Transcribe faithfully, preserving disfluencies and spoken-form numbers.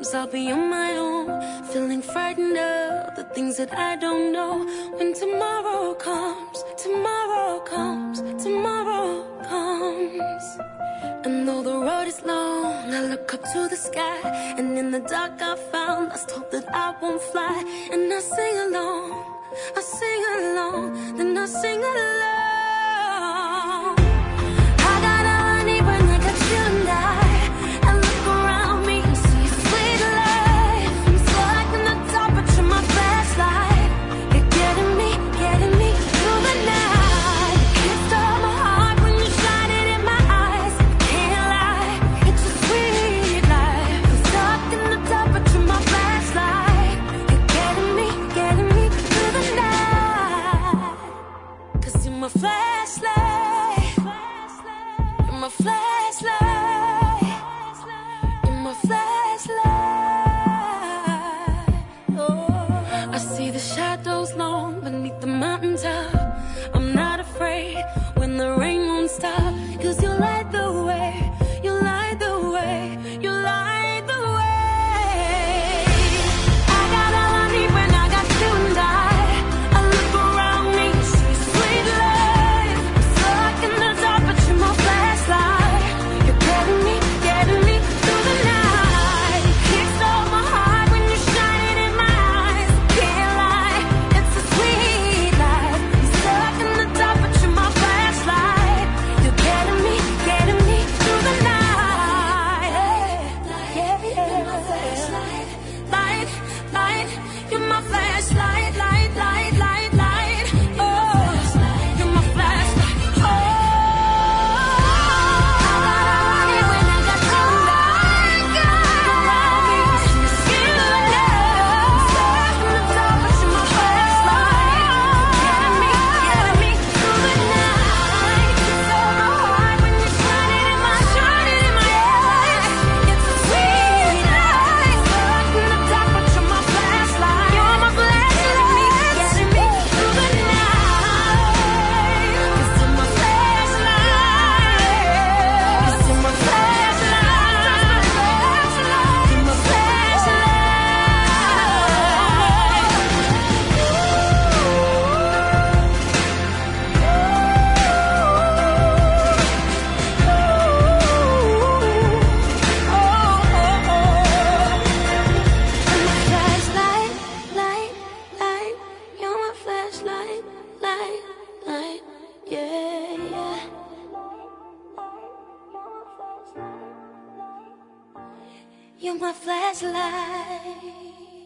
Sometimes I'll be on my own, feeling frightened of the things that I don't know. When tomorrow comes, tomorrow comes, tomorrow comes. And though the road is long, I look up to the sky, and in the dark I found lost hope that I won't fly. And I sing along, I sing along, then I sing along. I got all I need when I got you and I. I look around me and see a sweet life. I'm stuck in the dark, but you're my flashlight. You're getting me, getting me through the night. You can't stop my heart when you shine it in my eyes. Can't lie, it's a sweet life. I'm stuck in the dark, but you're my flashlight. You're getting me, getting me through the night. 'Cause you're my flashlight. You're my flashlight. You're my flashlight. Oh, I see the shadows long beneath the mountaintop. I'm not afraid when the rain won't stop. 'Cause you light the way, you light the way, you light the way. I got all I need when I got you and I. I look around me, see sweet life. I'm stuck in the dark, but you're my flashlight. You're getting me, getting me through the night. Can't stop my heart when you shine it in my eyes. Can't lie, it's a sweet life. I'm stuck in the dark, but you're my flashlight. You're getting me, getting me through the night. Yeah, yeah. Light, light, you're my flashlight. Light, light, light, light. Oh, you're my flashlight. Oh, I got all I need when I got you and I. Around me, see your skin love. Stuck in the dark, but you're my flashlight. Getting me, getting me through the night. It's so hard when you shine it in my, shine it in my eyes. It's a sweet life. Stuck in the dark, but you're my flashlight. You're my flashlight. Getting me through the night. 'Cause you're my flashlight. 'Cause you're my flashlight. You're my flashlight. Light, light, you're my flashlight. Light, light, yeah, yeah. You're my flashlight.